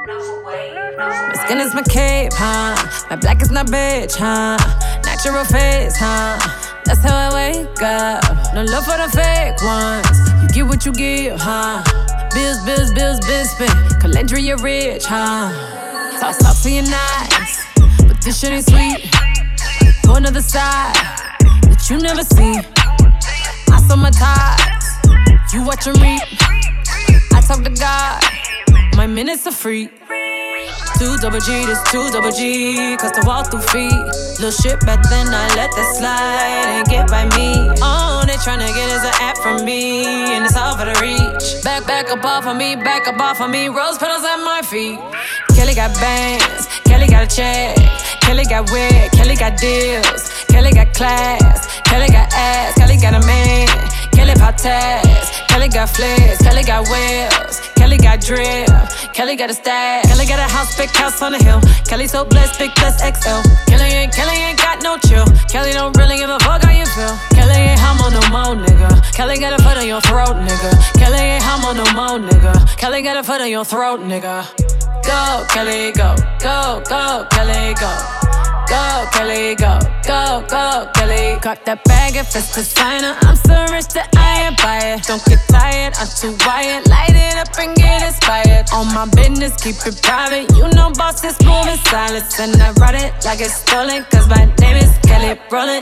My skin is my cape, huh? My black is my bitch, huh? Natural face, huh? That's how I wake up. No love for the fake ones. You get what you give, huh? Bills, bills, bills, bills, spent. Calendria, you're rich, huh? Talk to your nice, but this shit ain't sweet. Go another side that you never see. I saw my ties, you watch them reap. I talk to God, my minutes are free. 2 double G, this 2 double G, cause to walk through feet. Little shit back then, I let that slide and get by me. Oh, they tryna get us an app from me, and it's all for the reach. Back up off of me, back up off of me, rose petals at my feet. Kelly got bands, Kelly got a check, Kelly got wig, Kelly got deals, Kelly got class, Kelly got ass, Kelly got a man, Kelly pop tags, Kelly got flares, Kelly got wheels, Kelly got drip, Kelly got a stash, Kelly got a house, big house on the hill, Kelly so blessed, big plus XL. Kelly ain't got no chill, Kelly don't really give a fuck how you feel. Kelly ain't humble no more, nigga. Kelly got a foot on your throat, nigga. Kelly ain't humble no more, nigga. Kelly got a foot on your throat, nigga. Go, Kelly, go, go, go, Kelly, go. Go, Kelly, go, go, go, Kelly. Got that bag if it's designer. I'm so rich that I ain't buy it. Don't get tired, I'm too wired. Light it up and get inspired. On my business, keep it private. You know bosses moving silence. And I write it like it's stolen, cause my name is Kelly Rowland.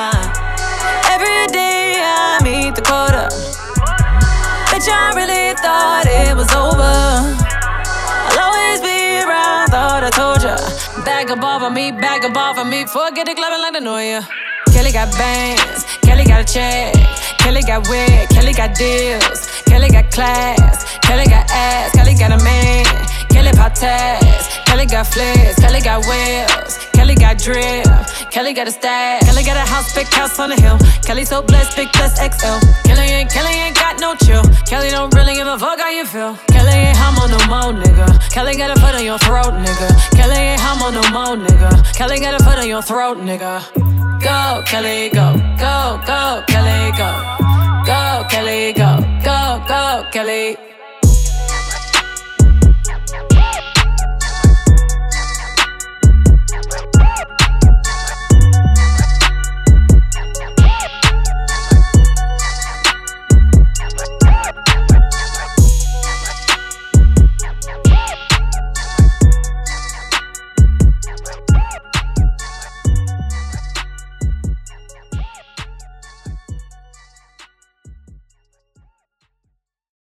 Every day I meet the quota. Bitch, I really thought it was over. I'll always be around, thought I told ya. Bag up off of me, bag up off of me. Forget it clubbing like the know ya. Kelly got bands, Kelly got a check, Kelly got wig, Kelly got deals, Kelly got class, Kelly got ass, Kelly got a man, Kelly pop tags, Kelly got flares, Kelly got wheels, Kelly got drip, Kelly got a stash, Kelly got a house, big house on the hill, Kelly so blessed, big plus XL. Kelly ain't got no chill, Kelly don't really give a fuck how you feel. Kelly ain't humble no more, nigga. Kelly got a foot on your throat, nigga. Kelly ain't humble no more, nigga. Kelly got a foot on your throat, nigga. Go, Kelly, go, go, go, Kelly, go. Go, Kelly, go, go, go, Kelly.